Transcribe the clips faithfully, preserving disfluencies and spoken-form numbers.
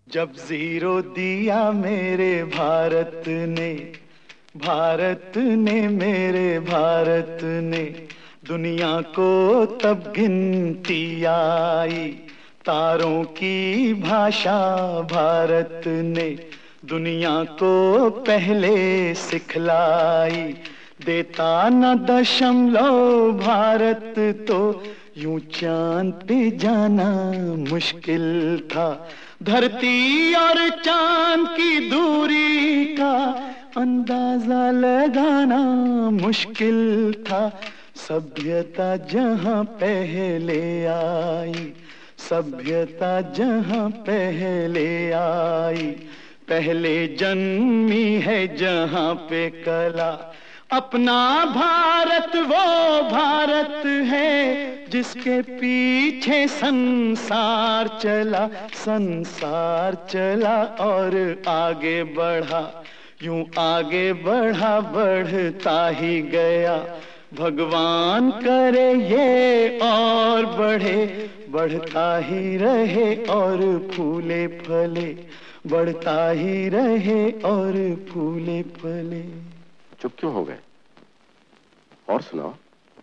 जब जीरो दिया मेरे भारत ने, भारत ने मेरे भारत ने, दुनिया को तब गिनती आई। तारों की भाषा भारत ने दुनिया को पहले सिखलाई। देता न दशमलव भारत तो यूं चांद पे जाना मुश्किल था। धरती और चांद की दूरी का अंदाजा लगाना मुश्किल था। सभ्यता जहां पहले आई, सभ्यता जहां पहले आई, पहले जन्मी है जहां पे कला। अपना भारत वो भारत है जिसके पीछे संसार चला, संसार चला और आगे बढ़ा। यूं आगे बढ़ा बढ़ता ही गया। भगवान करे ये और बढ़े, बढ़ता ही रहे और फूले फले, बढ़ता ही रहे और फूले फले। चुप क्यों हो गए? और सुनाओ।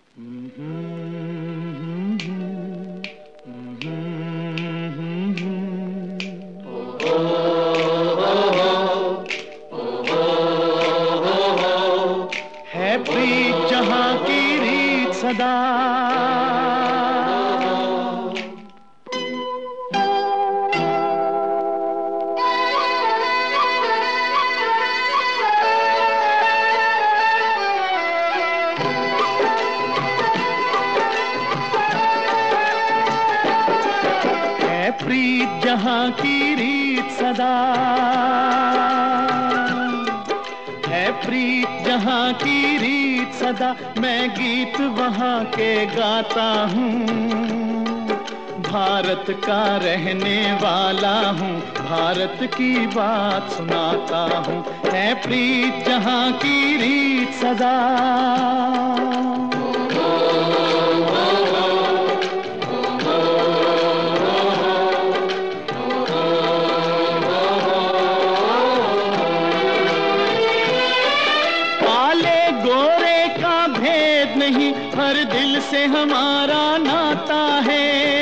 है प्रीत जहां की रीत सदा, प्रीत जहां की रीत सदा, है प्रीत जहां की रीत सदा। मैं गीत वहां के गाता हूँ, भारत का रहने वाला हूँ, भारत की बात सुनाता हूँ। है प्रीत जहां की रीत सदा। हर दिल से हमारा नाता है।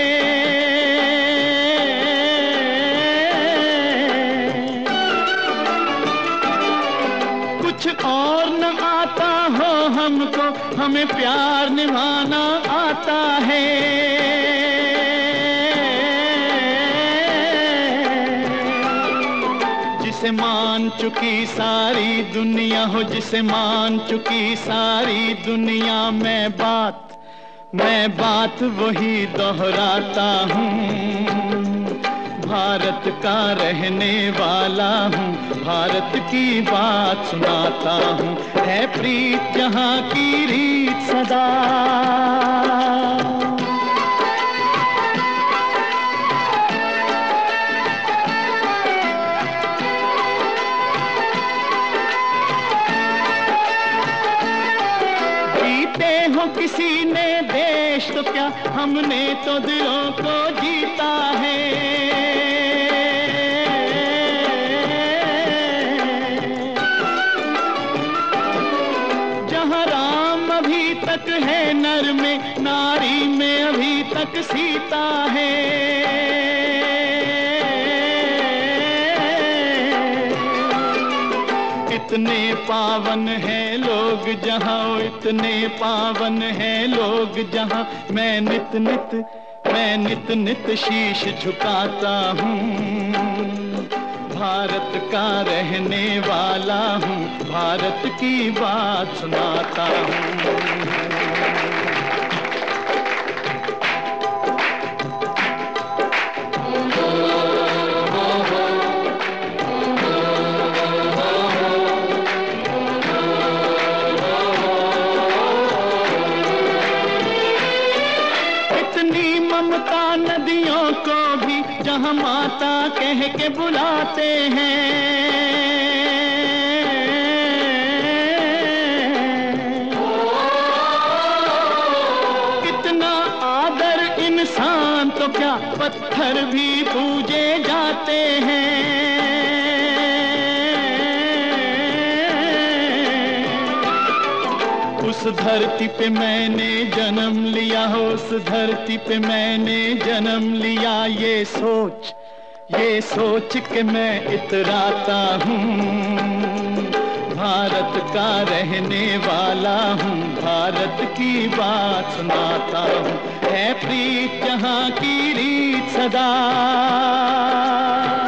कुछ और न आता हो हमको, हमें प्यार निभाना आता है। जिसे मान चुकी सारी दुनिया हो, जिसे मान चुकी सारी दुनिया, मैं बात मैं बात वही दोहराता हूँ। भारत का रहने वाला हूँ, भारत की बात सुनाता हूँ। है प्रीत जहाँ की रीत सदा। किसी ने देश तो क्या, हमने तो दिलों को जीता है। जहाँ राम अभी तक है नर में, नारी में अभी तक सीता है। इतने पावन हैं लोग जहाँ, इतने पावन हैं लोग जहाँ, मैं नित नित मैं नित नित शीश झुकाता हूँ। भारत का रहने वाला हूँ, भारत की बात सुनाता हूँ। नदियों को भी जहाँ माता कह के बुलाते हैं। कितना आदर इंसान तो क्या, पत्थर भी पूजे जाते हैं। धरती पे मैंने जन्म लिया हो, उस धरती पे मैंने जन्म लिया। ये सोच ये सोच के मैं इतराता हूँ, भारत का रहने वाला हूँ, भारत की बात सुनाता हूँ। है प्रीत जहाँ की रीत सदा,